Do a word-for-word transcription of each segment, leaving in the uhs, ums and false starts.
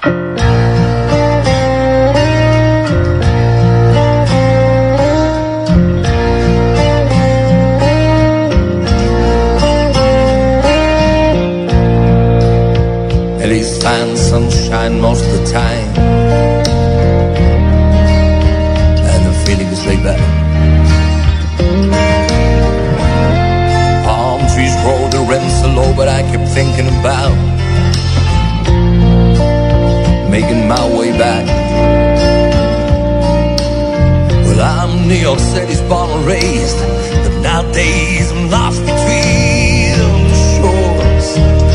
At least find sunshine most of the time, and the feeling is laid back. Palm trees grow, the rents are low, but I keep thinking about making my way back. Well, I'm New York City's born and raised, but nowadays I'm lost between the shores.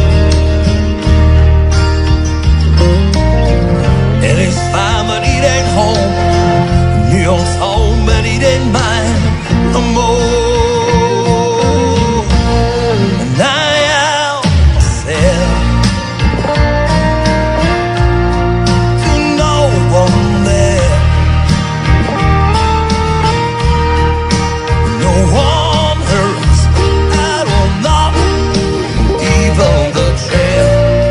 It is fine, but it ain't home. New York's home, but it ain't mine no more. And I am myself to no one there. No one hurts at all, not even the chair.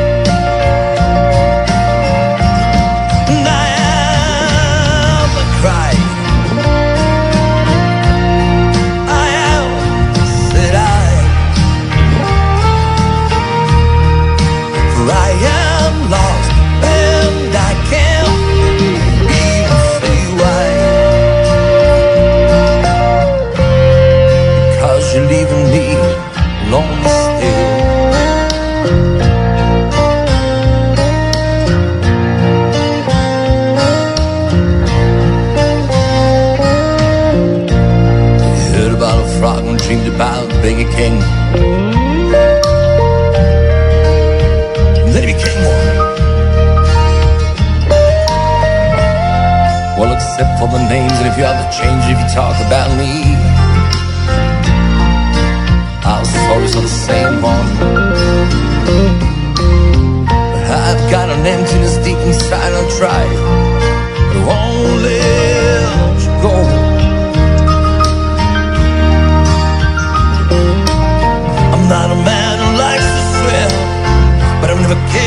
You're leaving me lonely still. You heard about a frog and dreamed about being a king, and then he became one. Well, except for the names, and if you have to change, if you talk about me, our stories are the same one. But I've got an emptiness deep inside. I try, but I won't let you go. I'm not a man who likes to swear, but I've never cared